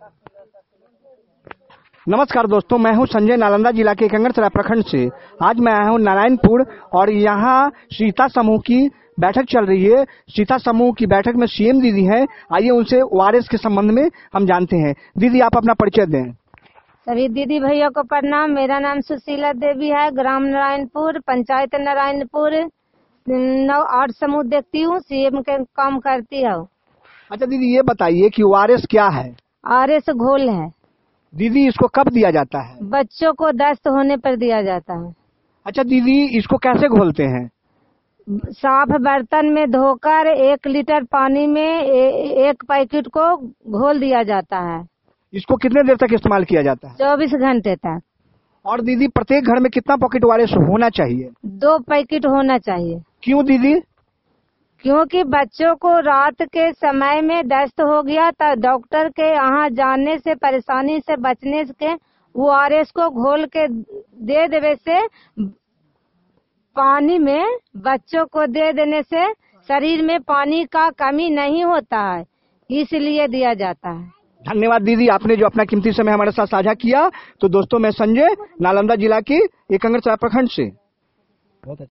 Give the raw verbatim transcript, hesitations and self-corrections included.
नमस्कार दोस्तों, मैं हूं संजय, नालंदा जिला के एकंगरसराय प्रखंड से। आज मैं आया हूं नारायणपुर और यहां सीता समूह की बैठक चल रही है। सीता समूह की बैठक में सीएम दीदी हैं। आइए उनसे ओआरएस के संबंध में हम जानते हैं। दीदी, आप अपना परिचय दें। सभी दीदी भैया को प्रणाम। मेरा नाम सुशीला देवी है, ग्राम नारायणपुर, पंचायत नारायणपुर। नौ आठ समूह देखती हूँ, सीएम के काम करती हूँ। अच्छा दीदी, ये बताइए कि ओआरएस क्या है? आरएस घोल है दीदी, इसको कब दिया जाता है? बच्चों को दस्त होने पर दिया जाता है। अच्छा दीदी, इसको कैसे घोलते हैं? साफ बर्तन में धोकर एक लीटर पानी में ए, एक पैकेट को घोल दिया जाता है। इसको कितने देर तक इस्तेमाल किया जाता है? चौबीस घंटे तक। और दीदी, प्रत्येक घर में कितना पॉकेट ओआरएस होना चाहिए? दो पैकेट होना चाहिए। क्यों दीदी? क्योंकि बच्चों को रात के समय में दस्त हो गया तो डॉक्टर के यहाँ जाने से, परेशानी से बचने के ओआरएस को घोल के दे देने से, पानी में बच्चों को दे देने से शरीर में पानी का कमी नहीं होता है, इसलिए दिया जाता है। धन्यवाद दीदी, आपने जो अपना कीमती समय हमारे साथ साझा किया। तो दोस्तों, मैं संजय, नालंदा जिला के एकंगरसराय प्रखंड से।